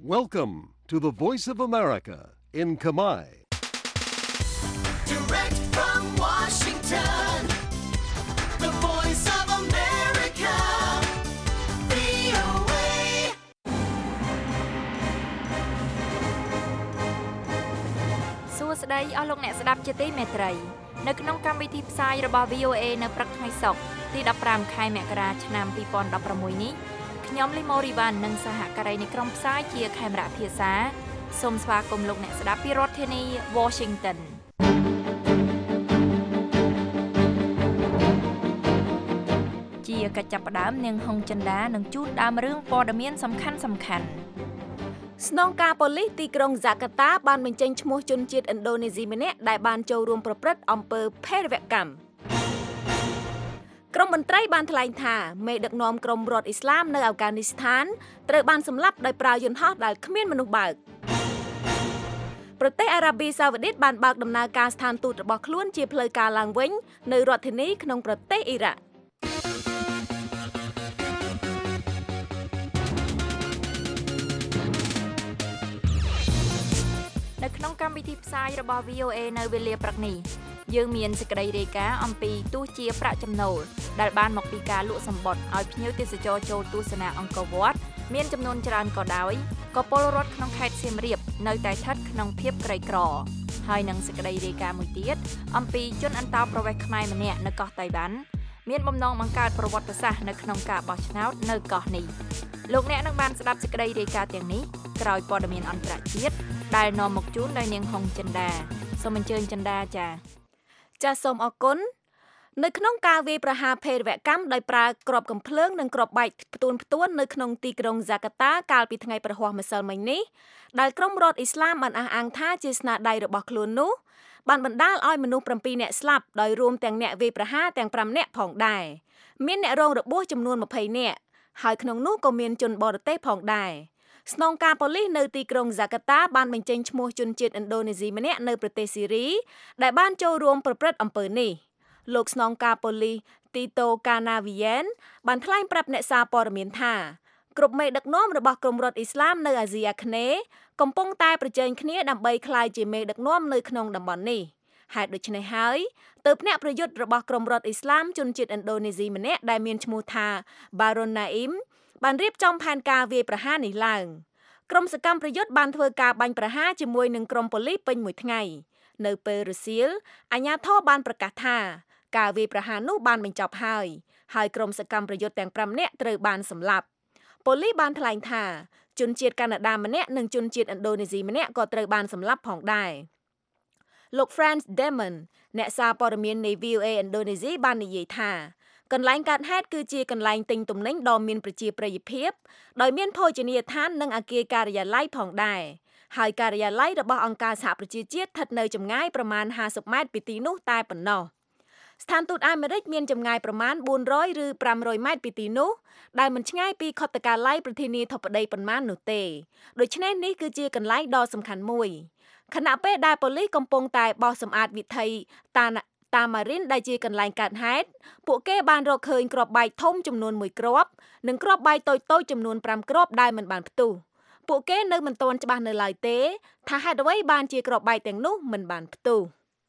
Welcome to the Voice of America in Khmer. Direct from Washington, the Voice of America, VOA. សួស្តីអស់លោកអ្នកស្ដាប់ជាទីមេត្រីនៅក្នុងកម្មវិធីផ្សាយរបស់ VOA នៅព្រឹកថ្ងៃសុក្រទី15ខែមករាឆ្នាំ2016នេះខ្ញុំលីម៉ូរីវ៉ាន់និងសហការីនៃក្រុមផ្សាយជាខេមរៈភាសាសូមស្វាគមន៍លោកអ្នកស្ដាប់ពីរដ្ឋធានី Washington ជាកិច្ចចាប់ផ្ដើមនាងហុងចិន្តានឹងជូនដើមរឿងព័ត៌មានសំខាន់ស្នងការប៉ូលីសទីក្រុងហ្សាកាតាបានបញ្ចេញឈ្មោះជនជាតិឥណ្ឌូនេស៊ីម្នាក់ដែលបានចូលរួមប្រព្រឹត្តអំពើភេរវកម្មក្រុមមន្ត្រីបានថ្លែងថាមេដឹកនាំក្រុមរដ្ឋអ៊ីស្លាមនៅអាហ្វហ្គានីស្ថានត្រូវបានសម្លាប់ដោយប្រើយន្តហោះដែលគ្មានមនុស្សបើកប្រទេសអារ៉ាប៊ីសាអូឌីតបានបើកដំណើរការស្ថានទូតរបស់ខ្លួនជាផ្លូវការឡើងវិញនៅរដ្ឋធានីក្នុងប្រទេសអ៊ីរ៉ាក់នៅក្នុងកម្មវិធីផ្សាយរបស់ VOA នៅវេលាព្រឹកនេះយើងមានសេចក្តីរាយការណ៍អំពីទោះជាប្រាក់ចំណូលដែលបានមកពីការលក់សម្បត្តិឲ្យភ្ញៀវទេសចរចូលទស្សនាអង្គរវត្តមានចំនួនច្រើនក៏ដោយក៏ពលរដ្ឋក្នុងខេត្តសៀមរាបនៅតែស្ថិតក្នុងភាពក្រីក្រហើយនឹងសេចក្តីរាយការណ៍មួយទៀតអំពីជនអន្តោប្រវេសន៍ខ្មែរម្នាក់នៅកោះតៃវ៉ាន់មានបំណងបង្កើតប្រវត្តិសាស្ត្រនៅក្នុងការបោះឆ្នោតនៅកោះនេះលោកអ្នកនឹងបានស្ដាប់សេចក្តីរាយការណ៍ទាំងនេះក្រោយព័ត៌មានអន្តរជាតិដែលនាំមកជូនដោយនាងហុងចិន្តាសូមអញ្ជើញចិន្តាចាសសូមអរគុណនៅក្នុងការវាយប្រហារភេរវកម្មដោយប្រើគ្រាប់កាំភ្លើងនិងគ្រាប់បែកផ្ទួននៅក្នុងទីក្រុងហ្សាកាតាកាលពីថ្ងៃប្រហ័សម្សិលមិញនេះដែលក្រុមរដ្ឋអ៊ីស្លាមបានអះអាងថាជាស្នាដៃរបស់ខ្លួននោះបានបណ្ដាលឲ្យមនុស្ស7នាក់ស្លាប់ដោយរួមទាំងអ្នកវាយប្រហារទាំង5នាក់ផងដែរមានអ្នករងរបួសចំនួន20នាក់ហើយក្នុងនោះក៏មានជនបរទេសផងដែរស្នងការប៉ូលីសនៅទីក្រុងហ្សាកាតាបានបញ្ចេញឈ្មោះជនជាតិឥណ្ឌូនេស៊ីម្នាក់នៅប្រទេសស៊ីរីដែលបានចូលរួមប្រព្រឹត្តអំពើនេះលោកស្នងការប៉ូលីសទីតូកាណាវីយ៉ែនបានថ្លែងប្រាប់អ្នកសារព័ត៌មានថាគ្រប់មេដឹកនាំរបស់ក្រុមរដ្ឋអ៊ីស្លាមនៅអាស៊ីអាគ្នេយ៍កំពុងតែប្រជែងគ្នាដើម្បីក្លាយជាមេដឹកនាំនៅក្នុងតំបន់នេះហេតុដូច្នេះហើយទើបអ្នកប្រយុទ្ធរបស់ក្រុមរដ្ឋអ៊ីស្លាមជនជាតិឥណ្ឌូនេស៊ីម្នាក់ដែលមានឈ្មោះថា Baron Naim បានរៀបចំផែនការវាយប្រហារនេះឡើងក្រុមសកម្មប្រយុទ្ធបានធ្វើការបាញ់ប្រហារជាមួយនឹងក្រុមប៉ូលីសពេញមួយថ្ងៃនៅពេលរសៀលអាជ្ញាធរបានប្រកាសថាការវាយប្រហារនោះបានបញ្ចប់ហើយក្រុមសកម្មប្រយុទ្ធទាំង5នាក់ត្រូវបានសម្លាប់ប៉ូលីសបានថ្លែងថាជនជាតិកាណាដាម្នាក់និងជនជាតិឥណ្ឌូនេស៊ីម្នាក់ក៏ត្រូវបានសម្លាប់ផងដែរលោក Frans Demon អ្នកសារព័ត៌មាននៃ VOA ឥណ្ឌូនេស៊ីបាននិយាយថាកន្លែងកើតហេតុគឺជាកន្លែងទិញទំនិញដ៏មានប្រជាប្រិយភាពដោយមានភោជនីយដ្ឋាននិងអគារការិយាល័យផងដែរហើយការិយាល័យរបស់អង្គការសហប្រជាជាតិស្ថិតនៅចម្ងាយប្រមាណ50ម៉ែត្រពីទីនោះតែប៉ុណ្ណោះស្ថានទូតអាមេរិកមានចម្ងាយប្រមាណ400ឬ500ម៉ែត្រពីទីនោះដែលមិនឆ្ងាយពីខុទ្ទកាល័យប្រធានាធិបតីប៉ុន្មាននោះទេដូច្នេះនេះគឺជាកន្លែងដ៏សំខាន់មួយខណៈពេលដែលប៉ូលីសកំពុងតែបោសសម្អាតវិថីតាម៉ារីនដែលជាកន្លែងកើតហេតុពួកគេបានរកឃើញគ្រាប់បែកធំចំនួន1គ្រាប់និងគ្រាប់បែកតូចៗចំនួន5គ្រាប់ដែលមិនបានផ្ទុះពួកគេនៅមិនទាន់ច្បាស់នៅឡើយទេថាហេតុអ្វីបានជាគ្រាប់បែកទាំងនោះមិនបានផ្ទុះ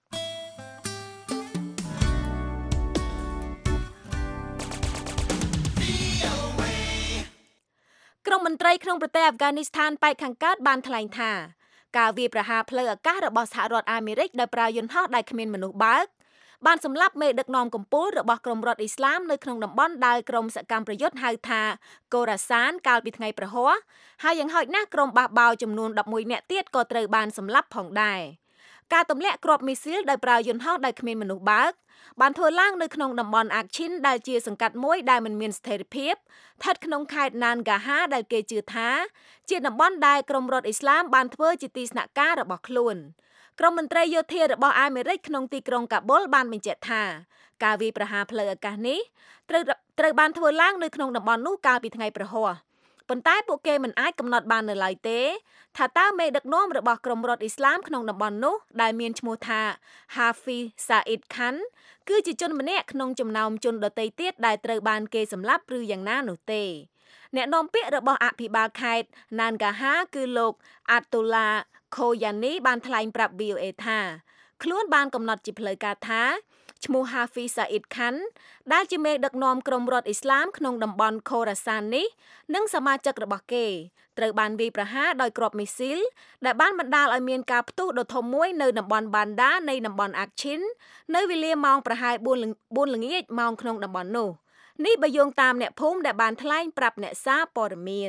ក្រុមមន្ត្រីក្នុងប្រទេសអាហ្វហ្គានីស្ថានប៉ែកខាងកើតបានថ្លែងថាការវាយប្រហារផ្លូវអាកាសរបស់សហរដ្ឋអាមេរិកដោយប្រើយន្តហោះដែលគ្មានមនុស្សបើកបានសម្លាប់មេដឹកនាំកំពូលរបស់ក្រុមរដ្ឋអ៊ីស្លាមនៅក្នុងតំបន់ដែលក្រុមសកម្មប្រយុទ្ធហៅថាកូរ៉ាសានកាលពីថ្ងៃប្រហ័សហើយយ៉ាងហោចណាស់ក្រុមបះបោរចំនួន11នាក់ទៀតក៏ត្រូវបានសម្លាប់ផងដែរការទម្លាក់គ្រាប់មីស៊ីលដោយប្រើយន្តហោះដែលគ្មានមនុស្សបើកបានធ្វើឡើងនៅក្នុងតំបន់អាកឈិនដែលជាសង្កាត់មួយដែលមិនមានស្ថិរភាពស្ថិតក្នុងខេត្តណានហ្គាហាដែលគេជឿថាជាតំបន់ដែលក្រុមរដ្ឋអ៊ីស្លាមបានធ្វើជាទីស្នាក់ការរបស់ខ្លួនក្រុមមន្ត្រីយោធារបស់អាមេរិកក្នុងទីក្រុងកាប៊ុលបានបញ្ជាក់ថាការវាយប្រហារផ្លូវអាកាសនេះត្រូវបានធ្វើឡើងនៅក្នុងតំបន់នោះកាលពីថ្ងៃប្រហ័សប៉ុន្តែពួកគេមិនអាចកំណត់បាននៅឡើយទេថាតើមេដឹកនាំរបស់ក្រុមរដ្ឋអ៊ីស្លាមក្នុងតំបន់នោះដែលមានឈ្មោះថា Hafiz Saeed Khan គឺជាជនម្នាក់ក្នុងចំណោមជនដទៃទៀតដែលត្រូវបានគេសម្លាប់ឬយ៉ាងណានោះទេអ្នកនាំពាក្យរបស់អភិបាលខេត្ត Nangarhar គឺលោក Atullah Khoyani បានថ្លែងប្រាប់ VOA ថាខ្លួនបានកំណត់ជាផ្លូវការថាឈ្មោះ Hafiz Saeed Khan ដែលជាមេដឹកនាំក្រុមរដ្ឋអ៊ីស្លាមក្នុងតំបន់ Khorasan នេះនិងសមាជិករបស់គេត្រូវបានវាយប្រហារដោយគ្រាប់មីស៊ីលដែលបានបណ្ដាលឲ្យមានការផ្ទុះដ៏ធំមួយនៅតំបន់ Banda នៃតំបន់ Akchin នៅវេលាម៉ោងប្រហែល 4 ល្ងាចម៉ោងក្នុងតំបន់នោះនេះបើយោងតាមអ្នកភូមិដែលបានថ្លែងប្រាប់អ្នកសារព័ត៌មាន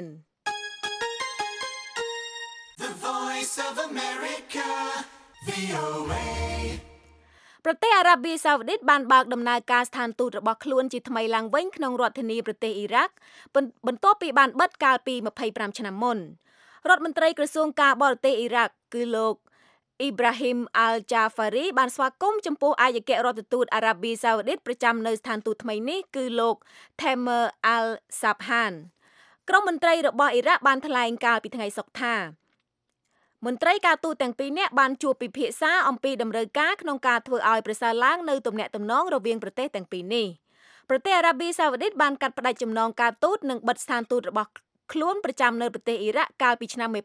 The Voice of America, VOA. ប្រទេសអារ៉ាប៊ីសាអូឌីតបានបើកដំណើរការស្ថានទូតរបស់ខ្លួនជាថ្មីឡើងវិញក្នុងរដ្ឋធានីប្រទេសអ៊ីរ៉ាក់បន្ទាប់ពីបានបិទកាលពី25ឆ្នាំមុនរដ្ឋមន្ត្រីក្រសួងការបរទេសអ៊ីរ៉ាក់គឺលោកអ៊ីប្រាហ៊ីមអាល់ចាហ្វារីបានស្វាគមន៍ចំពោះឯកអគ្គរដ្ឋទូតអារ៉ាប៊ីសាអូឌីតប្រចាំនៅស្ថានទូតថ្មីនេះគឺលោក Tamer Al-Sabhan ក្រុមមន្ត្រីរបស់អ៊ីរ៉ាក់បានថ្លែងកាលពីថ្ងៃសុក្រថាមន្ត្រីការទូតទាំងពីរនាក់បានជួបពិភាក្សាអំពីដំណើរការក្នុងការធ្វើឲ្យប្រសើរឡើងនៅទំនាក់ទំនងរវាងប្រទេសទាំងពីរនេះប្រទេសអារ៉ាប៊ីសាអូឌីតបានកាត់ផ្តាច់ចំណងការទូតនិងបិទស្ថានទូតរបស់ខ្លួនប្រចាំនៅប្រទេសអ៊ីរ៉ាក់កាលពីឆ្នាំ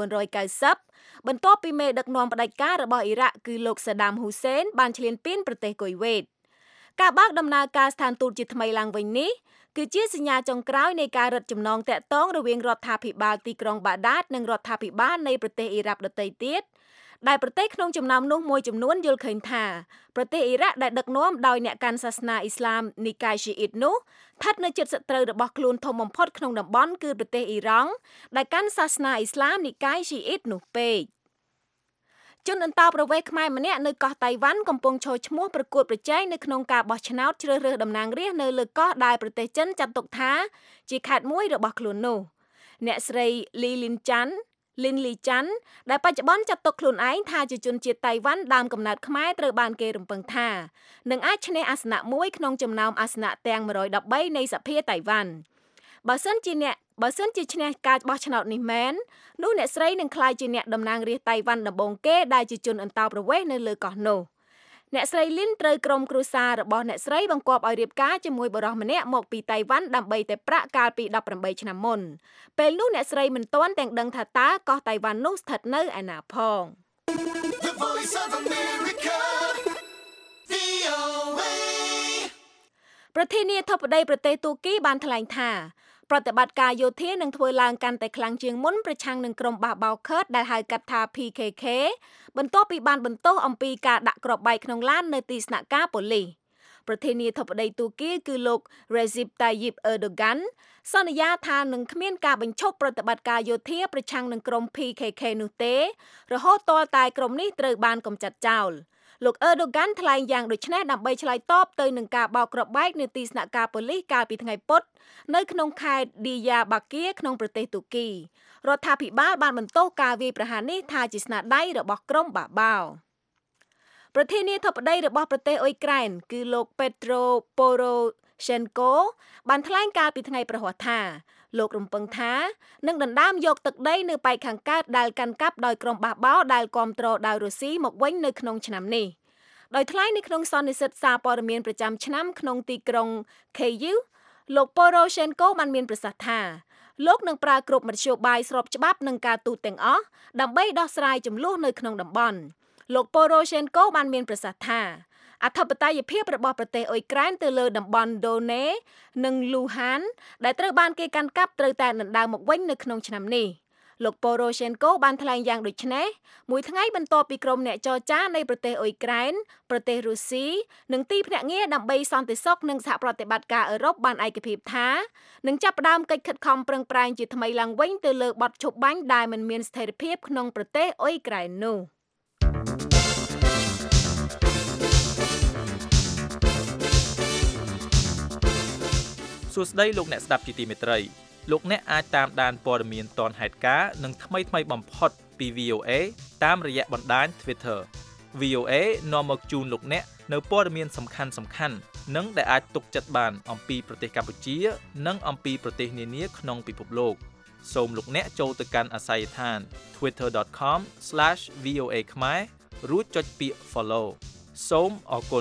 1990បន្ទាប់ពីមេដឹកនាំផ្ដាច់ការរបស់អ៊ីរ៉ាក់គឺលោកសាដាមហ៊ូសេនបានឈ្លានពានប្រទេសគុយវេតការបើកដំណើរការស្ថានទូតជាថ្មីឡើងវិញនេះគឺជាសញ្ញាចុងក្រោយនៃការរឹតចំណងតាក់ទងរវាងរដ្ឋាភិបាលទីក្រុងបាដាតនិងរដ្ឋាភិបាលនៃប្រទេសអ៊ីរ៉ាក់ដទៃទៀតដែលប្រទេសក្នុងចំណោមនោះមួយចំនួនយល់ឃើញថាប្រទេសអ៊ីរ៉ាក់ដែលដឹកនាំដោយអ្នកកាន់សាសនាអ៊ីស្លាមនីកាយឈីអ៊ីតនោះស្ថិតនៅជិតសត្រូវរបស់ខ្លួនធំបំផុតក្នុងតំបន់គឺប្រទេសអ៊ីរ៉ង់ដែលកាន់សាសនាអ៊ីស្លាមនីកាយឈីអ៊ីតនោះពេកជនអន្តោប្រវេសន៍ខ្មែរម្នាក់នៅកោះតៃវ៉ាន់កំពុងឈរឈ្មោះប្រកួតប្រជែងនៅក្នុងការបោះឆ្នោតជ្រើសរើសតំណាងរាស្ត្រនៅលើកោះដែលប្រទេសចិនចាត់ទុកថាជាខេត្តមួយរបស់ខ្លួននោះអ្នកស្រីលីលីនចាន់ដែលបច្ចុប្បន្នចាត់ទុកខ្លួនឯងថាជាជនជាតិតៃវ៉ាន់ដើមកំណើតខ្មែរត្រូវបានគេរំពឹងថានឹងអាចឈ្នះអាសនៈមួយក្នុងចំណោមអាសនៈទាំង113នៃសភាតៃវ៉ាន់បើសិនជាឈ្នះការបោះឆ្នោតនេះមែននោះអ្នកស្រីនឹងក្លាយជាអ្នកតំណាងរាស្ត្រតៃវ៉ាន់ដំបូងគេដែលជាជនអន្តោប្រវេសន៍នៅលើកោះនោះអ្នកស្រីលីនត្រូវក្រុមគ្រួសាររបស់អ្នកស្រីបង្គាប់ឲ្យរៀបការជាមួយបុរសម្នាក់មកពីតៃវ៉ាន់ដើម្បីតែប្រាក់កាលពី18ឆ្នាំមុនពេលនោះអ្នកស្រីមិនទាន់ទាំងដឹងថាតើកោះតៃវ៉ាន់នោះស្ថិតនៅឯណាផង The Voice of America, VOA. ប្រធានាធិបតីប្រទេសទូគីបានថ្លែងថាប្រតិបត្តិការយោធានឹងធ្វើឡើងកាន់តែខ្លាំងជាងមុនប្រឆាំងនឹងក្រុមបះបោរឃឺតដែលហៅកាត់ថា PKK បន្ទាប់ពីបានបន្ទោសអំពីការដាក់គ្រាប់បែកក្នុងឡាននៅទីស្នាក់ការប៉ូលីសប្រធានាធិបតីទូគីគឺលោក Recep Tayyip Erdogan សន្យាថានឹងគ្មានការបញ្ឈប់ប្រតិបត្តិការយោធាប្រឆាំងនឹងក្រុម PKK នោះទេរហូតទាល់តែក្រុមនេះត្រូវបានកម្ចាត់ចោលលោក Erdogan ថ្លែងយ៉ាងដូចនេះដើម្បីឆ្លើយតបទៅនឹងការបោកគ្រាប់បែកនៅទីស្នាក់ការប៉ូលីសកាលពីថ្ងៃពុធនៅក្នុងខេត្ត Diyarbakir ក្នុងប្រទេសទូគីរដ្ឋាភិបាលបានបន្ទោសការវាយប្រហារនេះថាជាស្នាដៃរបស់ក្រុមបះបោរប្រធានាធិបតីរបស់ប្រទេសអ៊ុយក្រែនគឺលោក Petro Poroshenko បានថ្លែងកាលពីថ្ងៃប្រហ័សថាលោករំពឹងថានឹងដណ្ដើមយកទឹកដីនៅប៉ែកខាងកើតដែលកាន់កាប់ដោយក្រុមបះបោរដែលគាំទ្រដោយរុស្ស៊ីមកវិញនៅក្នុងឆ្នាំនេះដោយថ្លែងនៅក្នុងសន្និសីទសារព័ត៌មានប្រចាំឆ្នាំក្នុងទីក្រុង Kyiv លោក Poroshenko បានមានប្រសាសន៍ថាលោកនឹងប្រើគ្រប់មធ្យោបាយស្របច្បាប់និងការទូតទាំងអស់ដើម្បីដោះស្រាយជម្លោះនៅក្នុងតំបន់លោក Poroshenko បានមានប្រសាសន៍ថាអធិបតេយ្យភាពរបស់ប្រទេសអ៊ុយក្រែនទៅលើតំបន់ Donetsk និង Luhansk ដែលត្រូវបានគេកាន់កាប់ត្រូវតែដណ្ដើមមកវិញនៅក្នុងឆ្នាំនេះលោក Poroshenko បានថ្លែងយ៉ាងដូចនេះមួយថ្ងៃបន្ទាប់ពីក្រុមអ្នកចរចានៃប្រទេសអ៊ុយក្រែនប្រទេសរុស្ស៊ីនិងទីភ្នាក់ងារដើម្បីសន្តិសុខនិងសហប្រតិបត្តិការអឺរ៉ុបបានឯកភាពថានឹងចាប់ផ្ដើមកិច្ចខិតខំប្រឹងប្រែងជាថ្មីឡើងវិញទៅលើបទឈប់បាញ់ដែលមិនមានស្ថិរភាពក្នុងប្រទេសអ៊ុយក្រែននោះសួស្តីលោកអ្នកស្ដាប់ជាទីមេត្រីលោកអ្នកអាចតាមដានព័ត៌មានទាន់ហេតុការណ៍និងថ្មីបំផុតពី VOA តាមរយៈបណ្ដាញ Twitter VOA នាំមកជូនលោកអ្នកនៅព័ត៌មានសំខាន់និងដែលអាចទុកចិត្តបានអំពីប្រទេសកម្ពុជានិងអំពីប្រទេសនានាក្នុងពិភពលោកសូមលោកអ្នកចូលទៅកាន់អាសយដ្ឋាន twitter.com/voa ខ្មែររួចចុចពាក្យ follow សូមអរគុណ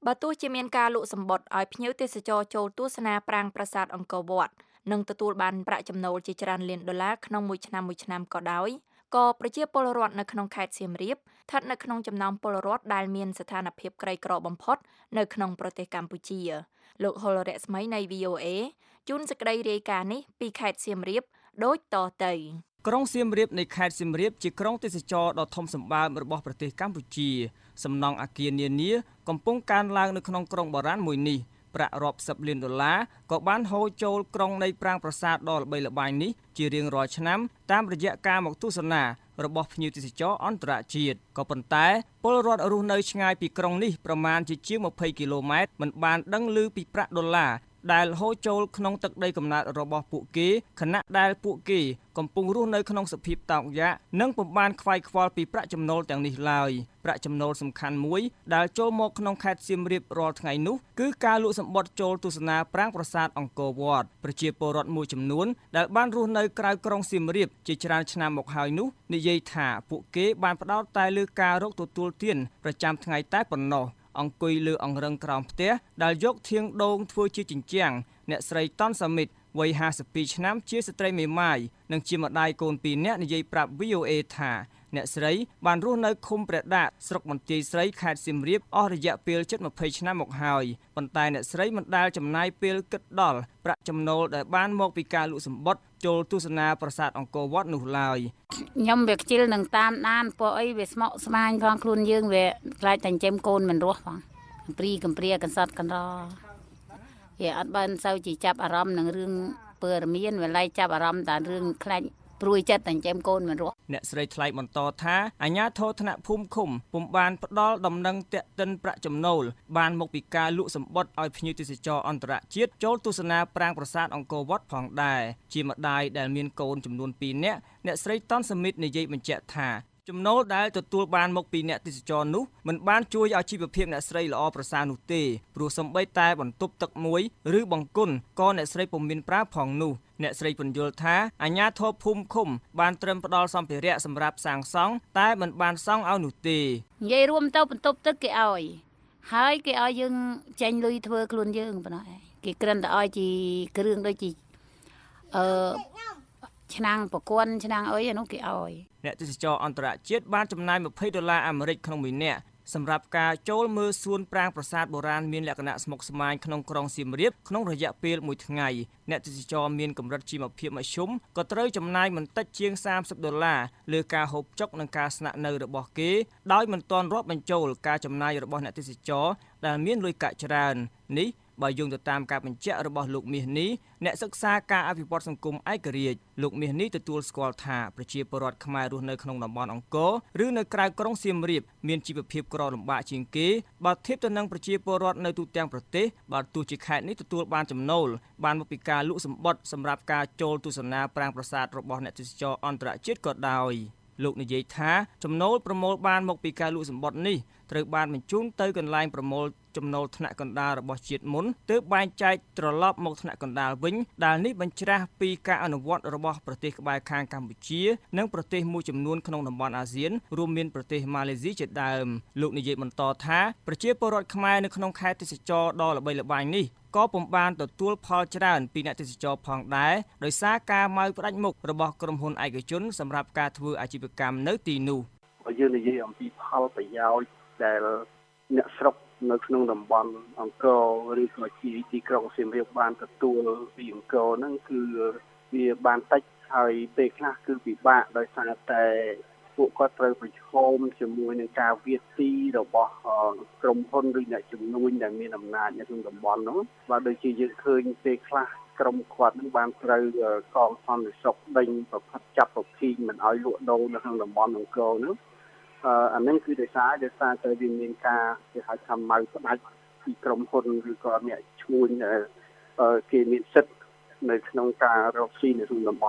បើទោះជាមានការលក់សម្បត្តិឲ្យភ្ញៀវទេសចរចូលទស្សនាប្រាង្គប្រាសាទអង្គរវត្តនិងទទួលបានប្រាក់ចំណូលជាច្រើនលានដុល្លារក្នុងមួយឆ្នាំក៏ដោយក៏ប្រជាពលរដ្ឋនៅក្នុងខេត្តសៀមរាបស្ថិតនៅក្នុងចំណោមពលរដ្ឋដែលមានស្ថានភាពក្រីក្របំផុតនៅក្នុងប្រទេសកម្ពុជាលោកហុលរស្មីនៃ VOA ជូនសេចក្តីរាយការណ៍នេះពីខេត្តសៀមរាបដូចតទៅក្រុងសៀមរាបនៃខេត្តសៀមរាបជាក្រុងទេសចរដ៏ធំសម្បើមរបស់ប្រទេសកម្ពុជាសំណង់អគារនានាកំពុងកើនឡើងនៅក្នុងក្រុងបុរាណមួយនេះប្រាក់រាប់សិបលានដុល្លារក៏បានហូរចូលក្រុងនៃប្រាង្គប្រាសាទដ៏ល្បីល្បាញនេះជារៀងរាល់ឆ្នាំតាមរយៈការមកទស្សនារបស់ភ្ញៀវទេសចរអន្តរជាតិក៏ប៉ុន្តែពលរដ្ឋរស់នៅឆ្ងាយពីក្រុងនេះប្រមាណជាង20គីឡូម៉ែត្រមិនបានដឹងឮពីប្រាក់ដុល្លារដែលហូរចូលក្នុងទឹកដីកំណើតរបស់ពួកគេខណៈដែលពួកគេកំពុងរស់នៅក្នុងសភាពតោកយ៉ាកនិងពុំបានខ្វាយខ្វល់ពីប្រាក់ចំណូលទាំងនេះឡើយប្រាក់ចំណូលសំខាន់មួយដែលចូលមកក្នុងខេត្តសៀមរាបរាល់ថ្ងៃនោះគឺការលក់សម្បត្តិចូលទស្សនាប្រាង្គប្រាសាទអង្គរវត្តប្រជាពលរដ្ឋមួយចំនួនដែលបានរស់នៅក្រៅក្រុងសៀមរាបជាច្រើនឆ្នាំមកហើយនោះនិយាយថាពួកគេបានផ្ដោតតែលើការរកទទួលទានប្រចាំថ្ងៃតែប៉ុណ្ណោះអង្គុយលើអង្រឹងក្រោមផ្ទះដែលយកធាងដូងធ្វើជាជញ្ជាំងអ្នកស្រីតនសាមិតវ័យ52ឆ្នាំជាស្ត្រីមេម៉ាយនិងជាម្ដាយកូន2នាក់និយាយប្រាប់ VOA ថាអ្នកស្រីបានរស់នៅឃុំព្រះដាក់ស្រុកបន្ទាយស្រីខេត្តសៀមរាបអស់រយៈពេលជិត20ឆ្នាំមកហើយប៉ុន្តែអ្នកស្រីមិនដែលចំណាយពេលគិតដល់ប្រាក់ចំណូលដែលបានមកពីការលក់សម្បត្តិចូលទស្សនាប្រាសាទអង្គរវត្តនោះឡើយខ្ញុំវាខ្ជិលនឹងតាមដានពួកអីវាស្មុគស្មាញផងខ្លួនយើងវាខ្លាចតែចិញ្ចឹមកូនមិនរស់ផងកំព្រាកន្សត់កណ្ដវាអត់បានសូវជាចាប់អារម្មណ៍នឹងរឿងពើរមានវាឡៃចាប់អារម្មណ៍តែរឿងខ្លាចព្រួយចិត្តតែចិញ្ចឹមកូនមិនរស់អ្នកស្រីថ្លែងបន្តថាអាជ្ញាធរថ្នាក់ភូមិឃុំពុំបានផ្ដល់ដំណឹងតាក់ទិនប្រាក់ចំណូលបានមកពីការលក់សម្បត្តិឲ្យភ្ញៀវទេសចរអន្តរជាតិចូលទស្សនាប្រាង្គប្រាសាទអង្គរវត្តផងដែរជាម្ដាយដែលមានកូនចំនួន2នាក់អ្នកស្រីតនសមិតនិយាយបញ្ជាក់ថាចំណូលដែលទទួលបានមកពីអ្នកទេសចរនោះមិនបានជួយឲ្យជីវភាពអ្នកស្រីល្អប្រសើរនោះទេព្រោះសូម្បីតែបន្ទប់ទឹកមួយឬបង្គន់ក៏អ្នកស្រីពុំមានប្រើផងនោះអ្នកស្រីពន្យល់ថាអាជ្ញាធរភូមិឃុំបានត្រឹមផ្ដល់សម្ភារៈសម្រាប់សាងសង់តែមិនបានសង់ឲ្យនោះទេនិយាយរួមទៅបន្ទប់ទឹកគេឲ្យហើយគេឲ្យយើងចេញលុយធ្វើខ្លួនយើងប៉ុណ្ណោះគេគ្រាន់តែឲ្យជាគ្រឿងដូចជាឆ្នាំងប្រគន់ឆ្នាំងអីអានោះគេឲ្យអ្នកទេសចរអន្តរជាតិបានចំណាយ$20អាមេរិកក្នុងមួយនាក់សម្រាប់ការចូលមើលសួនប្រាង្គប្រាសាទបុរាណមានលក្ខណៈស្មុគស្មាញក្នុងក្រុងសៀមរាបក្នុងរយៈពេល1ថ្ងៃអ្នកទេសចរមានកម្រិតជីវភាពមធ្យមក៏ត្រូវចំណាយមិនតិចជាង$30លើការហូបចុកនិងការស្នាក់នៅរបស់គេដោយមិនទាន់រាប់បញ្ចូលការចំណាយរបស់អ្នកទេសចរដែលមានលុយកាក់ច្រើននេះបើយោងទៅតាមការបញ្ជាក់របស់លោកមាសនេះអ្នកសិក្សាការអភិវឌ្ឍសង្គមឯករាជ្យលោកមាសនេះទទួលស្គាល់ថាប្រជាពលរដ្ឋខ្មែររស់នៅក្នុងតំបន់អង្គរឬនៅក្រៅក្រុងសៀមរាបមានជីវភាពក្រលំបាកជាងគេបើធៀបទៅនឹងប្រជាពលរដ្ឋនៅទូទាំងប្រទេសបើទោះជាខេត្តនេះទទួលបានចំណូលបានមកពីការលក់សម្បត្តិសម្រាប់ការចូលទស្សនាប្រាង្គប្រាសាទរបស់អ្នកទេសចរអន្តរជាតិក៏ដោយលោកនិយាយថាចំណូលប្រមូលបានមកពីការលក់សម្បត្តិនេះត្រូវបានបញ្ជូនទៅកន្លែងប្រមូលចំណូលថ្នាក់កណ្ដាលរបស់ជាតិមុនទើបបែងចែកត្រឡប់មកថ្នាក់កណ្ដាលវិញដែលនេះបញ្ច្រាស់ពីការអនុវត្តរបស់ប្រទេសក្បែរខាងកម្ពុជានិងប្រទេសមួយចំនួនក្នុងតំបន់អាស៊ានរួមមានប្រទេសម៉ាឡេស៊ីជាដើមលោកនិយាយបន្តថាប្រជាពលរដ្ឋខ្មែរនៅក្នុងខេត្តទេសចរដ៏ល្បីល្បាញនេះក៏ពុំបានទទួលផលច្រើនពីអ្នកទេសចរផងដែរដោយសារការម៉ៅផ្ដាច់មុខរបស់ក្រុមហ៊ុនឯកជនសម្រាប់ការធ្វើអាជីវកម្មនៅទីនោះបើយើងនិយាយអំពីផលប្រយោជន៍ដែលអ្នកស្រុកនៅក្នុងតំបន់អង្គរឬក៏ជាទីក្រុងសៀមរាបបានទទួលពីអង្គរហ្នឹងគឺវាបានតិចហើយពេលខ្លះគឺពិបាកដោយសារតែពួកគាត់ត្រូវប្រឈមជាមួយនឹងការវាយទីរបស់ក្រុមហ៊ុនឬអ្នកជំនួញដែលមានអំណាចនៅក្នុងតំបន់នោះបាទដូចជាយើងឃើញពេលខ្លះក្រុមគាត់នឹងបានត្រូវកងសន្តិសុខដេញប្រផាត់ចាប់ប្រភីមិនឲ្យលក់ដូរនៅក្នុងតំបន់អង្គរនោះអានេះគឺដោយសារតែវាមានការគេហៅថាម៉ៅផ្ដាច់ពីក្រុមហ៊ុនឬក៏អ្នកឈ្មួញគេមានសិទ្ធិនៅក្នុងការរកស៊ីនៅក្នុងតំបន់ហ្នឹង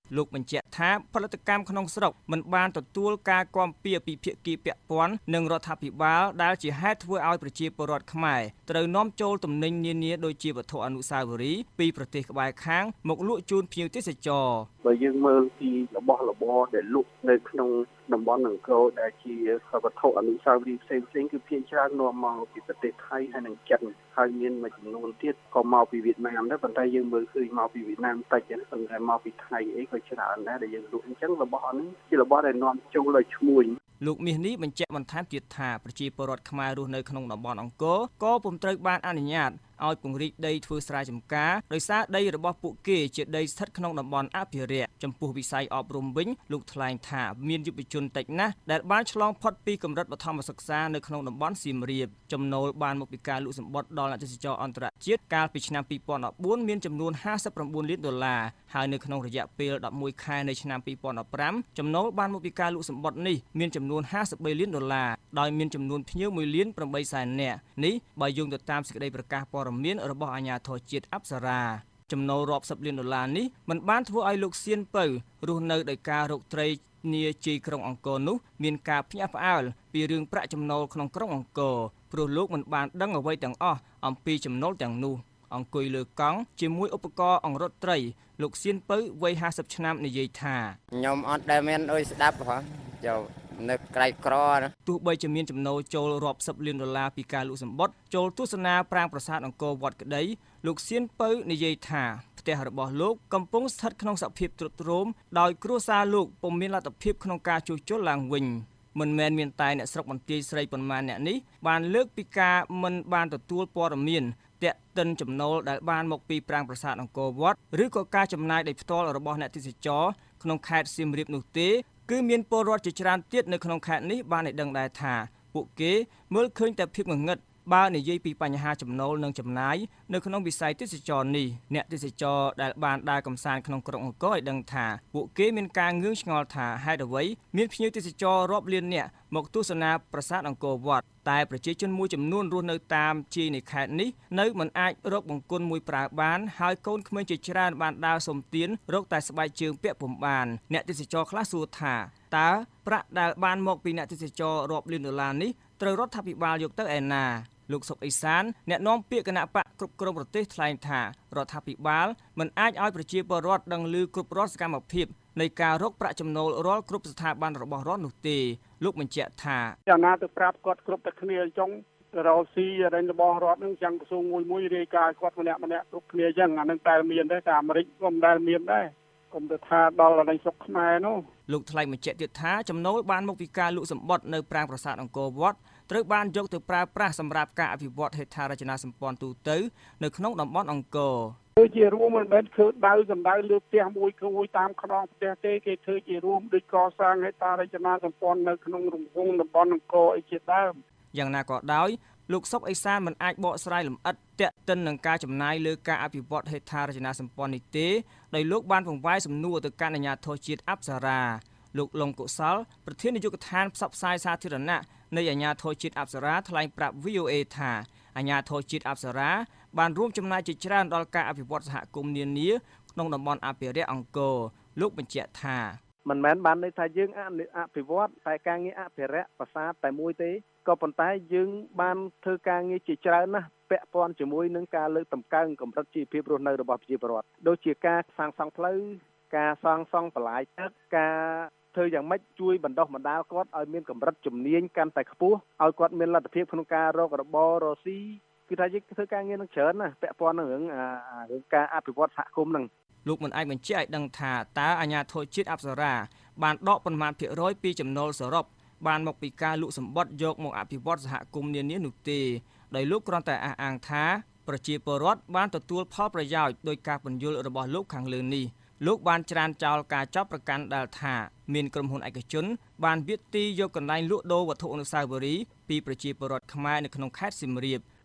លោកបញ្ជាក់ថាផលិតកម្មក្នុងស្រុកមិនបានទទួលការគាំពារពីភាគីពាក់ព័ន្ធនិងរដ្ឋាភិបាលដែលជាហេតុធ្វើឲ្យប្រជាពលរដ្ឋខ្មែរត្រូវនាំចូលទំនិញនានាដូចជាវត្ថុអនុស្សាវរីយ៍ពីប្រទេសក្បែរខាងមកលក់ជូនភ្ញៀវទេសចរបើយើងមើលពីរបស់របរដែលលក់នៅក្នុងតំបន់អង្គរដែលជាវត្ថុអនុស្សាវរីយ៍ផ្សេងៗគឺភាគច្រើននាំមកពីប្រទេសថៃហើយនិងចិនហើយមានមួយចំនួនទៀតក៏មកពីវៀតណាមដែរប៉ុន្តែយើងមើលឃើញមកពីវៀតណាមតិចទេប៉ុន្តែមកពីថៃអីក៏ច្រើនដែរដែលយើងលក់អញ្ចឹងរបស់អស់នេះជារបស់ដែលនាំចូលឲ្យឈ្មួញលោកមាសនេះបញ្ជាក់បន្ថែមទៀតថាប្រជាពលរដ្ឋខ្មែររស់នៅក្នុងតំបន់អង្គរក៏ពុំត្រូវបានអនុញ្ញាតឲ្យពង្រីកដីធ្វើស្រែចម្ការដោយសារដីរបស់ពួកគេជាដីស្ថិតក្នុងតំបន់អភិរក្សចំពោះវិស័យអប់រំវិញលោកថ្លែងថាមានយុវជនតិចណាស់ដែលបានឆ្លងផុតពីកម្រិតបឋមសិក្សានៅក្នុងតំបន់សៀមរាបចំណូលបានមកពីការលក់សម្បត្តិដល់អ្នកទេសចរអន្តរជាតិកាលពីឆ្នាំ2014មានចំនួន$59 លានហើយនៅក្នុងរយៈពេល11ខែនៃឆ្នាំ2015ចំណូលបានមកពីការលក់សម្បត្តិនេះមានចំនួន$53 លានដោយមានចំនួនភ្ញៀវ1.8 សែននាក់នេះបើយោងទៅតាមសេចក្តីប្រកាសព័ត៌មានរបស់អាជ្ញាធរជាតិអប្សរាចំណូលរាប់សិបលាន$នេះមិនបានធ្វើឲ្យលោកសៀនពៅរស់នៅដោយការរកត្រីនាជ័យក្រុងអង្គរនោះមានការភ្ញាក់ផ្អើលពីរឿងប្រាក់ចំណូលក្នុងក្រុងអង្គរព្រោះលោកមិនបានដឹងអ្វីទាំងអស់អំពីចំណូលទាំងនោះអង្គុយលើកង់ជាមួយឧបករណ៍អង្រុតត្រីលោកសៀនពៅវ័យ50ឆ្នាំនិយាយថាខ្ញុំអត់ដែលមានអុយស្ដាប់ហ៎ចូលនៅក្រៃក្រទោះបីជាមានចំណូលចូលរាប់សិបលាន$ពីការលក់សម្បត្តិចូលទស្សនាប្រាង្គប្រាសាទអង្គរវត្តក្តីលោកសៀនពៅនិយាយថាផ្ទះរបស់លោកកំពុងស្ថិតក្នុងសភាពទ្រុឌទ្រោមដោយគ្រួសារលោកពុំមានលទ្ធភាពក្នុងការជួសជុលឡើងវិញមិនមែនមានតែអ្នកស្រុកបន្ទាយស្រីប៉ុន្មានអ្នកនេះបានលើកពីការមិនបានទទួលព័ត៌មានទាក់ទិនចំណូលដែលបានមកពីប្រាង្គប្រាសាទអង្គរវត្តឬក៏ការចំណាយដោយផ្ទាល់របស់អ្នកទេសចរក្នុងខេត្តសៀមរាបនោះទេគឺមានពលរដ្ឋជាច្រើនទៀតនៅក្នុងខេត្តនេះបានឲ្យដឹងដែរថាពួកគេមើលឃើញតែភាពងងឹតបើនិយាយពីបញ្ហាចំណូលនិងចំណាយនៅក្នុងវិស័យទេសចរនេះអ្នកទេសចរដែលបានដើរកម្សាន្តក្នុងក្រុងអង្គរឲ្យដឹងថាពួកគេមានការងឿងឆ្ងល់ថាហេតុអ្វីមានភ្ញៀវទេសចររាប់លាននាក់មកទស្សនាប្រាសាទអង្គរវត្តតែប្រជាជនមួយចំនួនរស់នៅតាមជាយនៃខេត្តនេះនៅមិនអាចរកបង្គន់មួយប្រើបានហើយកូនក្មេងជាច្រើនបានដើរសុំទានរកតែស្បែកជើងពាក់ពុំបានអ្នកទេសចរខ្លះសួរថាតើប្រាក់ដែលបានមកពីអ្នកទេសចររាប់លាន$នេះត្រូវរដ្ឋាភិបាលយកទៅឯណាលោកសុកអេសានអ្នកនាំពាក្យគណៈបកគ្រប់គ្រងប្រទេសថ្លែងថារដ្ឋាភិបាលមិនអាចឲ្យប្រជាពលរដ្ឋដឹងឮគ្រប់រាល់សកម្មភាពនៃការរកប្រាក់ចំណូលរាល់គ្រប់ស្ថាប័នរបស់រដ្ឋនោះទេលោកបញ្ជាក់ថាយ៉ាងណាទៅប្រាប់គាត់គ្រប់តែគ្នាអញ្ចឹងរោស៊ីរបស់រដ្ឋនឹងចាំក្រសួងមួយរាយការណ៍គាត់ម្នាក់គ្រប់គ្នាអញ្ចឹងអានឹងតែមានដែរតែអាមេរិកក៏មិនដែលមានដែរកុំទៅថាដល់នៅស្រុកខ្មែរនោះលោកថ្លែងបញ្ជាក់ទៀតថាចំណូលបានមកពីការលក់សម្បត្តិនៅប្រាង្គប្រាសាទអង្គរវត្តត្រូវបានយកទៅប្រើប្រាស់សម្រាប់ការអភិវឌ្ឍហេដ្ឋារចនាសម្ព័ន្ធទូទៅនៅក្នុងតំបន់អង្គរគឺជារួមមិនមែនធ្វើដៅសំដៅលើផ្ទះមួយគ្រួតាមខ្នងផ្ទះទេគេធ្វើជារួមដូចកសាងហេដ្ឋារចនាសម្ព័ន្ធនៅក្នុងរង្វង់តំបន់អង្គរអីជាដើមយ៉ាងណាក៏ដោយលោកសុកអេសានមិនអាចបកស្រាយលម្អិតទាក់ទិននឹងការចំណាយលើការអភិវឌ្ឍហេដ្ឋារចនាសម្ព័ន្ធនេះទេដោយលោកបានបង្វែរសំណួរទៅកាន់អាជ្ញាធរជាតិអប្សរាលោកលងកុសលប្រធាននាយកដ្ឋានផ្សព្វផ្សាយសាធារណៈនៃអាជ្ញាធរជាតិអប្សរាថ្លែងប្រាប់ VOA ថាអាជ្ញាធរជាតិអប្សរាបានរួមចំណែកជាច្រើនដល់ការអភិវឌ្ឍសហគមន៍នានាក្នុងតំបន់អភិរក្សអង្គរលោកបញ្ជាក់ថាមិនមែនបានន័យថាយើងអភិវឌ្ឍតែការងារអភិរក្សប្រាសាទតែមួយទេក៏ប៉ុន្តែយើងបានធ្វើការងារជាច្រើនណាស់ពាក់ព័ន្ធជាមួយនឹងការលើកតម្កើងកម្រិតជីវភាពរស់នៅរបស់ប្រជាពលរដ្ឋដូចជាការសាងសង់ផ្លូវការសាងសង់បន្លាយទឹកការធ្វើយ៉ាងម៉េចជួយបណ្ដុះបណ្ដាលគាត់ឲ្យមានកម្រិតជំនាញកាន់តែខ្ពស់ឲ្យគាត់មានលទ្ធភាពក្នុងការរករបររកស៊ីគឺថាយើងធ្វើការងារនឹងច្រើនណាស់ពាក់ព័ន្ធនឹងរឿងការអភិវឌ្ឍសហគមន៍នឹងលោកមិនអាចបញ្ជាក់ឲ្យដឹងថាតើអាជ្ញាធរជាតិអប្សរាបានដកប៉ុន្មានភាគរយពីចំណូលសរុបបានមកពីការលក់សម្បត្តិយកមកអភិវឌ្ឍសហគមន៍នានានោះទេដោយលោកគ្រាន់តែអះអាងថាប្រជាពលរដ្ឋបានទទួលផលប្រយោជន៍ដោយការពន្យល់របស់លោកខាងលើនេះលោកបានច្រានចោលការចាប់ប្រកាន់ដែលថាមានក្រុមហ៊ុនឯកជនបានវាយទីយកកន្លែងលក់ដូរវត្ថុអនុស្សាវរីយ៍ពីប្រជាពលរដ្ឋខ្មែរនៅក្នុងខេត្តសៀមរាប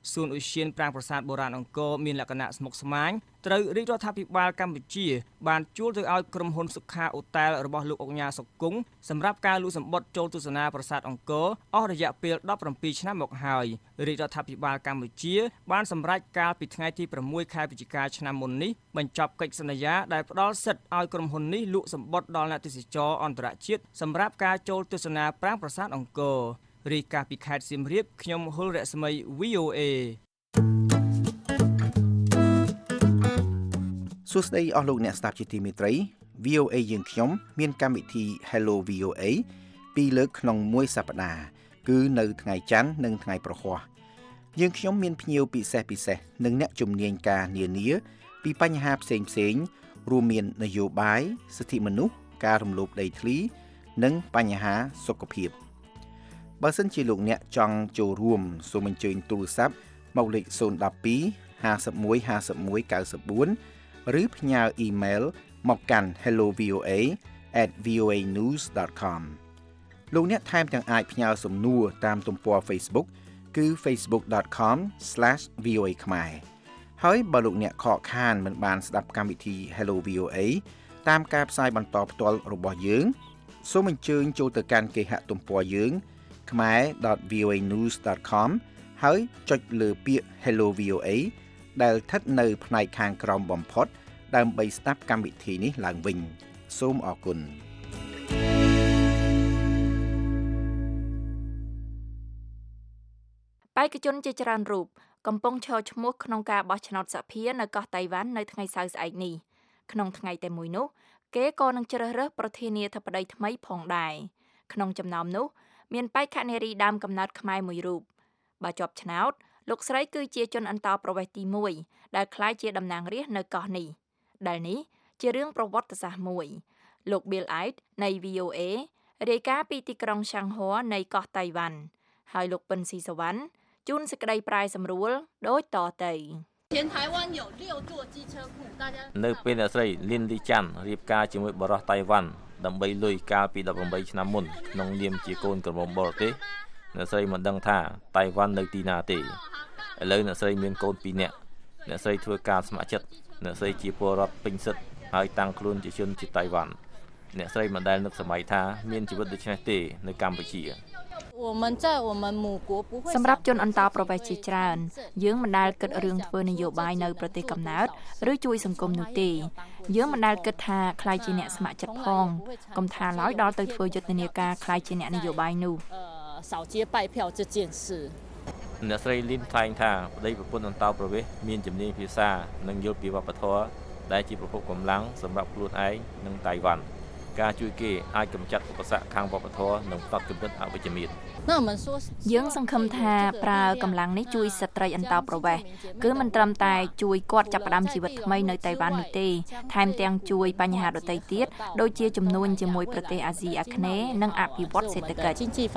សួនឧទ្យានប្រាង្គប្រាសាទបុរាណអង្គរមានលក្ខណៈស្មុគស្មាញត្រូវរាជរដ្ឋាភិបាលកម្ពុជាបានជួលទៅឲ្យក្រុមហ៊ុនសុខាអូតែលរបស់លោកអុកញ៉ាសុគង្គសម្រាប់ការលូកសម្បត្តិចូលទស្សនាប្រាសាទអង្គរអស់រយៈពេល17ឆ្នាំមកហើយរាជរដ្ឋាភិបាលកម្ពុជាបានសម្រេចកាលពីថ្ងៃទី6ខែវិច្ឆិកាឆ្នាំមុននេះបញ្ចប់កិច្ចសន្យាដែលផ្ដល់សិទ្ធិឲ្យក្រុមហ៊ុននេះលូកសម្បត្តិដល់អ្នកទេសចរអន្តរជាតិសម្រាប់ការចូលទស្សនាប្រាង្គប្រាសាទអង្គររាយការណ៍ពីខេត្តសៀមរាបខ្ញុំហុលរស្មី VOA សួស្តីអស់លោកអ្នកស្ដាប់ជាទីមេត្រី VOA យើងខ្ញុំមានកម្មវិធី Hello VOA ពីរលើកក្នុងមួយសប្តាហ៍គឺនៅថ្ងៃច័ន្ទនិងថ្ងៃប្រហ័សយើងខ្ញុំមានភ្ញៀវពិសេសនិងអ្នកជំនាញការនានាពីបញ្ហាផ្សេងរួមមាននយោបាយសិទ្ធិមនុស្សការរំលោភដីធ្លីនិងបញ្ហាសុខភាពបើសិនជាលោកអ្នកចង់ចូលរួមសូមអញ្ជើញទូរស័ព្ទមកលេខ012 51 51 94 ឬផ្ញើអ៊ីមែលមកកាន់ hellovoa@voanews.com លោកអ្នកថែមទាំងអាចផ្ញើសំណួរតាមទំព័រ Facebook គឺ facebook.com/voa ខ្មែរហើយបើលោកអ្នកខកខានមិនបានស្ដាប់កម្មវិធី Hello VOA តាមការផ្សាយបន្តផ្ទាល់របស់យើងសូមអញ្ជើញចូលទៅកាន់គេហទំព័រយើងkhmer.voanews.com ហើយចុចលើពាក្យ Hello VOA ដែលស្ថិតនៅផ្នែកខាងក្រោមបំផុតដើម្បីស្ដាប់កម្មវិធីនេះឡើងវិញសូមអរគុណបេក្ខជនជាច្រើនរូបកំពុងឈរឈ្មោះក្នុងការបោះឆ្នោតសភានៅកោះតៃវ៉ាន់នៅថ្ងៃសៅរ៍ស្អែកនេះក្នុងថ្ងៃតែមួយនោះគេក៏នឹងជ្រើសរើសប្រធានាធិបតីថ្មីផងដែរក្នុងចំណោមនោះមានបេក្ខនារីដើមកំណើតខ្មែរមួយរូបបើជាប់ឆ្នោតលោកស្រីគឺជាជនអន្តោប្រវេសន៍ទី1ដែលក្លាយជាតំណាងរាស្ត្រនៅកោះនេះដែលនេះជារឿងប្រវត្តិសាស្ត្រមួយលោក Bill Ait នៃ VOA រាយការណ៍ពីទីក្រុងឆាងហួរនៃកោះតៃវ៉ាន់ហើយលោកពិនស៊ីសវណ្ណជួនសេចក្តីប្រែសម្រួលដូចតទៅនៅពេលអ្នកស្រីលីនលីចាន់រៀបការជាមួយបរិសុទ្ធតៃវ៉ាន់ដើម្បីលុយកាលពី18ឆ្នាំមុនក្នុងនាមជាកូនក្រមុំបរទេសអ្នកស្រីមិនដឹងថាតៃវ៉ាន់នៅទីណាទេឥឡូវអ្នកស្រីមានកូន2នាក់អ្នកស្រីធ្វើការស្ម័គ្រចិត្តអ្នកស្រីជាពលរដ្ឋពេញសិទ្ធិហើយតាំងខ្លួនជាជនជាតិតៃវ៉ាន់អ្នកស្រីមិនដែលនឹកសម័យថាមានជីវិតដូចនេះទេនៅកម្ពុជាសម្រាប់ជនអន្តោប្រវេសន៍ជាច្រើនយើងមិនដែលគិតរឿងធ្វើនយោបាយនៅប្រទេសកំណើតឬជួយសង្គមនោះទេយើងមិនដែលគិតថាខ្លាយជាអ្នកស្ម័គ្រចិត្តផងកុំថាឡើយដល់ទៅធ្វើយុទ្ធនាការខ្លាយជាអ្នកនយោបាយនោះអ្នកស្រីលីនថ្លែងថាប្តីប្រពន្ធអន្តោប្រវេសន៍មានជំនាញភាសានិងយល់ពីវប្បធម៌ដែលជាប្រភពកម្លាំងសម្រាប់ខ្លួនឯងនិងតៃវ៉ាន់ការជួយគេអាចកម្ចាត់ឧបសគ្គខាងវប្បធម៌និងផ្នត់គំនិតអវិជ្ជមានយើងសង្ឃឹមថាប្រើកម្លាំងនេះជួយស្ត្រីអន្តោប្រវេសន៍គឺមិនត្រឹមតែជួយគាត់ចាប់ផ្ដើមជីវិតថ្មីនៅតៃវ៉ាន់នោះទេថែមទាំងជួយបញ្ហាដទៃទៀតដូចជាជំនួញជាមួយប្រទេសអាស៊ីអាគ្នេយ៍និងអភិវឌ្ឍសេដ្ឋកិច្ច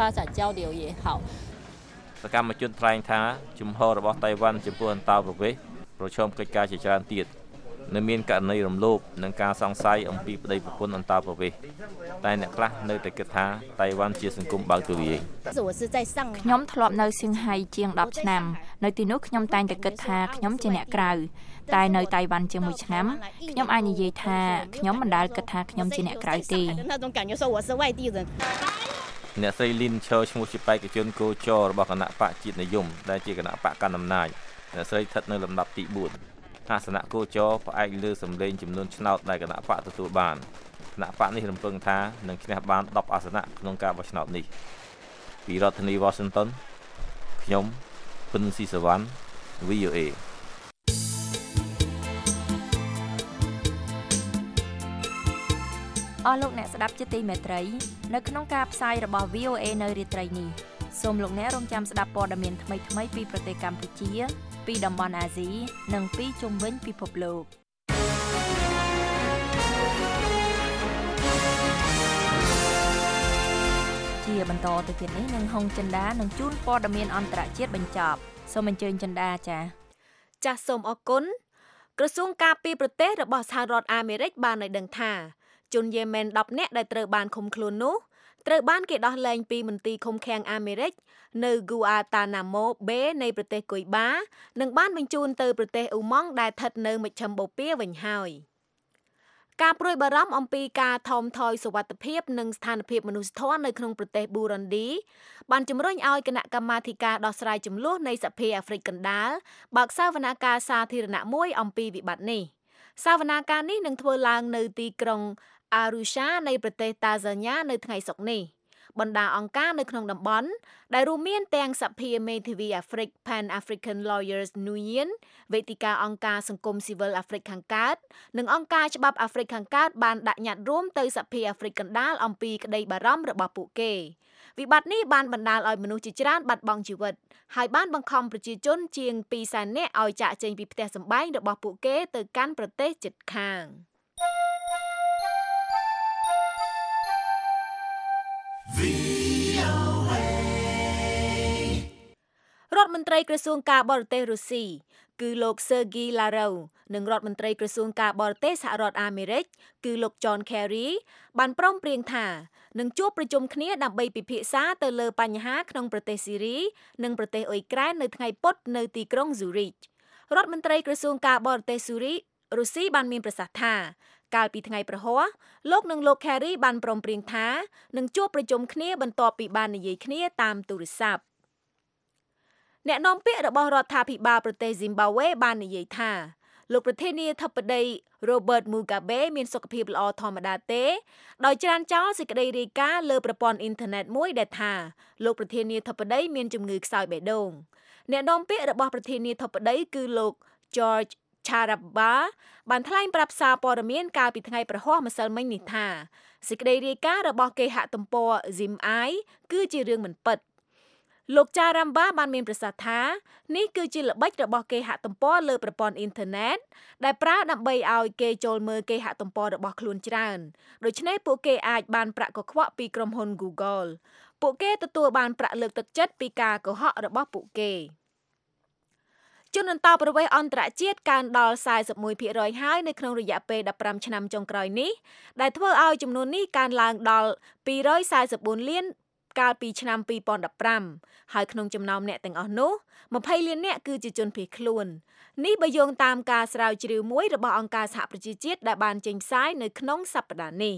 សកម្មជនថ្លែងថាជំហររបស់តៃវ៉ាន់ចំពោះអន្តោប្រវេសន៍ប្រឈមកិច្ចការជាច្រើនទៀតនៅមានករណីរំលោភនិងការសង្ស័យអំពីប្តីប្រពន្ធអន្តោប្រវេសន៍តែអ្នកខ្លះនៅតែគិតថាតៃវ៉ាន់ជាសង្គមបើកទូលាយខ្ញុំធ្លាប់នៅសៀងហៃជាង10ឆ្នាំនៅទីនោះខ្ញុំតែងតែគិតថាខ្ញុំជាអ្នកក្រៅតែនៅតៃវ៉ាន់ជាង1ឆ្នាំខ្ញុំអាចនិយាយថាខ្ញុំមិនដែលគិតថាខ្ញុំជាអ្នកក្រៅទេអ្នកស្រីលីនឈរឈ្មោះជាបេក្ខជនគោចររបស់គណៈបកជាតិនិយមដែលជាគណៈបកកណ្ដាលអំណាចអ្នកស្រីស្ថិតនៅលំដាប់ទី4អាសនៈគោចរផ្អែកលើសម្លេងចំនួនឆ្នោតដែលគណៈបកទទួលបានគណៈបកនេះរំពឹងថានឹងឈ្នះបាន10អាសនៈក្នុងការបោះឆ្នោតនេះពីរដ្ឋធានី Washington ខ្ញុំពិនស៊ីសវណ្ណ VOA អស់លោកអ្នកស្ដាប់ជាទីមេត្រីនៅក្នុងការផ្សាយរបស់ VOA នៅរាត្រីនេះសូមលោកអ្នករងចាំស្ដាប់ព័ត៌មានថ្មីៗពីប្រទេសកម្ពុជាពីតំបន់អាស៊ីនិងពីជុំវិញពិភពលោកជាបន្តទៅទៀតនេះនឹងហុងចិន្តានឹងជូនព័ត៌មានអន្តរជាតិបញ្ចប់សូមអញ្ជើញចិន្តាចាសសូមអរគុណក្រសួងការពារប្រទេសរបស់សហរដ្ឋអាមេរិកបានឲ្យដឹងថាជនយេម៉ែន10នាក់ដែលត្រូវបានឃុំខ្លួននោះត្រូវបានគេដោះលែងពីមន្ទីរឃុំឃាំងអាមេរិកនៅ Guantanamo Bay នៃប្រទេសគុយបានិងបានបញ្ជូនទៅប្រទេសអ៊ូម៉ង់ដែលស្ថិតនៅមជ្ឈិមបូព៌ាវិញហើយការព្រួយបារម្ភអំពីការថមថយសុវត្ថិភាពនិងស្ថានភាពមនុស្សធម៌នៅក្នុងប្រទេសប៊ូរ៉ុនឌីបានជំរុញឲ្យគណៈកម្មាធិការដោះស្រាយជម្លោះនៃសភាអាហ្វ្រិកកណ្ដាលបើកសវនាការសាធារណៈមួយអំពីវិបត្តិនេះសវនាការនេះនឹងធ្វើឡើងនៅទីក្រុង Arusha នៃប្រទេសតាហ្សាញ៉ានៅថ្ងៃសុក្រនេះបណ្ដាអង្គការនៅក្នុងតំបន់ដែលរួមមានទាំងសភាមេធាវីអាហ្វ្រិក Pan African Lawyers Union វេទិកាអង្គការសង្គមស៊ីវិលអាហ្វ្រិកខាងកើតនិងអង្គការច្បាប់អាហ្វ្រិកខាងកើតបានដាក់ញត្តិរួមទៅសភាអាហ្វ្រិកកណ្ដាលអំពីក្តីបារម្ភរបស់ពួកគេវិបត្តិនេះបានបណ្ដាលឲ្យមនុស្សជាច្រើនបាត់បង់ជីវិតហើយបានបង្ខំប្រជាជនជាង 200,000 នាក់ឲ្យចាកចេញពីផ្ទះសម្បែងរបស់ពួកគេទៅកាន់ប្រទេសជិតខាងរដ្ឋមន្ត្រីក្រសួងការបរទេសរុស្ស៊ីគឺលោក Sergei Lavrov និងរដ្ឋមន្ត្រីក្រសួងការបរទេសសហរដ្ឋអាមេរិកគឺលោក John Kerry បានព្រមព្រៀងថានឹងជួបប្រជុំគ្នាដើម្បីពិភាក្សាទៅលើបញ្ហាក្នុងប្រទេសស៊ីរីនិងប្រទេសអ៊ុយក្រែននៅថ្ងៃពុធនៅទីក្រុង Zurich រដ្ឋមន្ត្រីក្រសួងការបរទេសរុស្ស៊ីបានមានប្រសាសន៍ថាកាលពីថ្ងៃប្រហ័សលោកនិងលោក Kerry បានព្រមព្រៀងថានឹងជួបប្រជុំគ្នាបន្ទាប់ពីបាននិយាយគ្នាតាមទូរស័ព្ទអ្នកនាំពាក្យរបស់រដ្ឋាភិបាលប្រទេស Zimbabwe បាននិយាយថាលោកប្រធានាធិបតី Robert Mugabe មានសុខភាពល្អធម្មតាទេដោយច្រានចោលសេចក្តីរាយការណ៍លើប្រព័ន្ធអ៊ីនធឺណិតមួយដែលថាលោកប្រធានាធិបតីមានជំងឺខ្សោយបេះដូងអ្នកនាំពាក្យរបស់ប្រធានាធិបតីគឺលោក George Charaba បានថ្លែងប្រាប់សារព័ត៌មានកាលពីថ្ងៃប្រហ័សម្សិលមិញនេះថាសេចក្តីរាយការណ៍របស់គេហទំព័រ Zim-ai គឺជារឿងមិនពិតលោកចារ៉ាំបាបានមានប្រសាសន៍ថានេះគឺជាល្បិចរបស់គេហទំព័រលើប្រព័ន្ធអ៊ីនធឺណិតដែលប្រើដើម្បីឲ្យគេចូលមើលគេហទំព័ររបស់ខ្លួនច្រើនដូច្នេះពួកគេអាចបានប្រាក់កខ្វក់ពីក្រុមហ៊ុន Google ពួកគេទទួលបានប្រាក់លើកទឹកចិត្តពីការកុហករបស់ពួកគេជនអន្តោប្រវេសន៍អន្តរជាតិកើនដល់ 41% ហើយនៅក្នុងរយៈពេល15ឆ្នាំចុងក្រោយនេះដែលធ្វើឲ្យចំនួននេះកើនឡើងដល់244លានកាលពីឆ្នាំ2015ហើយក្នុងចំណោមអ្នកទាំងអស់នោះ20លាននាក់គឺជាជនភៀសខ្លួននេះបើយោងតាមការស្រាវជ្រាវមួយរបស់អង្គការសហប្រជាជាតិដែលបានចេញផ្សាយនៅក្នុងសប្តាហ៍នេះ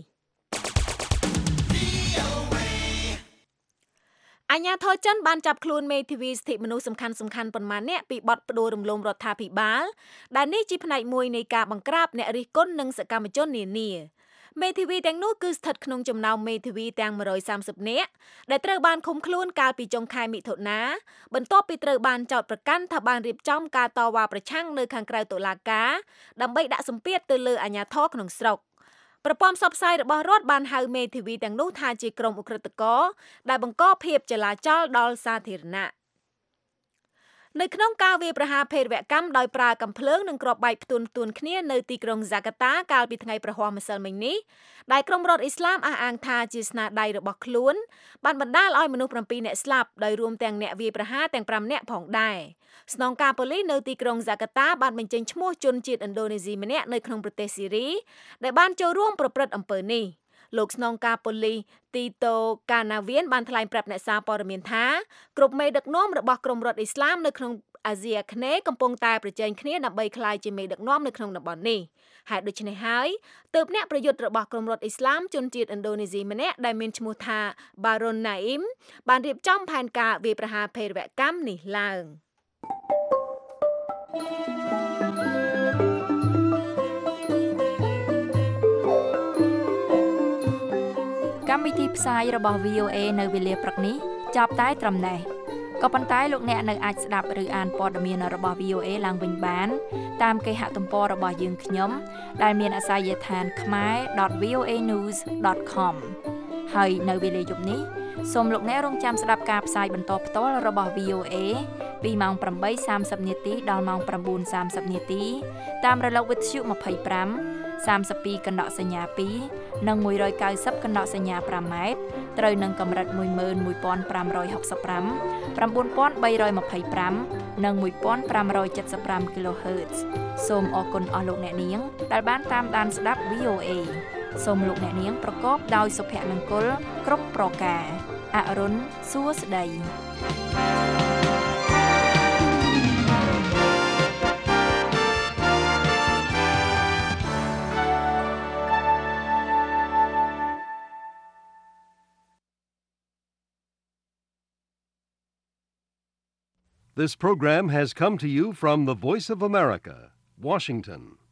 អាជ្ញាធរចិនបានចាប់ខ្លួនមេធាវីសិទ្ធិមនុស្សសំខាន់ៗប៉ុន្មាននាក់ពីបទផ្ដួលរំលំរដ្ឋាភិបាលដែលនេះជាផ្នែកមួយនៃការបង្ក្រាបអ្នករិះគន់និងសកម្មជននានាមេធាវីទាំងនោះគឺស្ថិតក្នុងចំណោមមេធាវីទាំង130នាក់ដែលត្រូវបានឃុំខ្លួនកាលពីចុងខែមិថុនាបន្ទាប់ពីត្រូវបានចោទប្រកាន់ថាបានរៀបចំការតវ៉ាប្រឆាំងនៅខាងក្រៅតុលាការដើម្បីដាក់សម្ពាធទៅលើអាជ្ញាធរក្នុងស្រុកប្រព័ន្ធផ្សព្វផ្សាយរបស់រដ្ឋបានហៅមេធាវីទាំងនោះថាជាក្រុមឧក្រិដ្ឋករដែលបង្កភាពចលាចលដល់សាធារណៈនៅក្នុងការវាយប្រហារភេរវកម្មដោយប្រើកាំភ្លើងនិងគ្រាប់បែកផ្ទួនគ្នានៅទីក្រុងហ្សាកាតាកាលពីថ្ងៃប្រហ័សម្សិលមិញនេះដែលក្រុមរដ្ឋអ៊ីស្លាមអះអាងថាជាស្នាដៃរបស់ខ្លួនបានបណ្ដាលឲ្យមនុស្ស7នាក់ស្លាប់ដោយរួមទាំងអ្នកវាយប្រហារទាំង5នាក់ផងដែរស្នងការប៉ូលីសនៅទីក្រុងហ្សាកាតាបានបញ្ចេញឈ្មោះជនជាតិឥណ្ឌូនេស៊ីម្នាក់នៅក្នុងប្រទេសស៊ីរីដែលបានចូលរួមប្រព្រឹត្តអំពើនេះលោកស្នងការប៉ូលីសទីតូកាណាវៀនបានថ្លែងប្រាប់អ្នកសារព័ត៌មានថាគ្រប់មេដឹកនាំរបស់ក្រុមរដ្ឋអ៊ីស្លាមនៅក្នុងអាស៊ីអាគ្នេយ៍កំពុងតែប្រជែងគ្នាដើម្បីក្លាយជាមេដឹកនាំនៅក្នុងតំបន់នេះហេតុដូច្នេះហើយទើបអ្នកប្រយុទ្ធរបស់ក្រុមរដ្ឋអ៊ីស្លាមជនជាតិឥណ្ឌូនេស៊ីម្នាក់ដែលមានឈ្មោះថា Baron Naim បានរៀបចំផែនការវាយប្រហារភេរវកម្មនេះឡើងកម្មវិធីផ្សាយរបស់ VOA នៅវេលាព្រឹកនេះចប់តែត្រឹមនេះក៏ប៉ុន្តែលោកអ្នកនៅអាចស្ដាប់ឬអានព័ត៌មានរបស់ VOA ឡើងវិញបានតាមគេហទំព័ររបស់យើងខ្ញុំដែលមានអាសយដ្ឋានkhmer.voanews.com ហើយនៅវេលាយប់នេះសូមលោកអ្នករងចាំស្ដាប់ការផ្សាយបន្តផ្ទាល់របស់ VOA ពីម៉ោង 8:30 នាទីដល់ម៉ោង 9:30 នាទីតាមរលកវិទ្យុ25 32កណ្ដកសញ្ញា2និង190កណ្ដកសញ្ញា5ម៉ែត្រត្រូវនឹងកម្រិត 11565 9325 និង 1575 kHz សូមអរគុណអស់លោកអ្នកនាងដែលបានតាមដានស្ដាប់ VOA សូមលោកអ្នកនាងប្រកបដោយសុភមង្គលគ្រប់ប្រការអរុនសួស្តី This program has come to you from the Voice of America, Washington.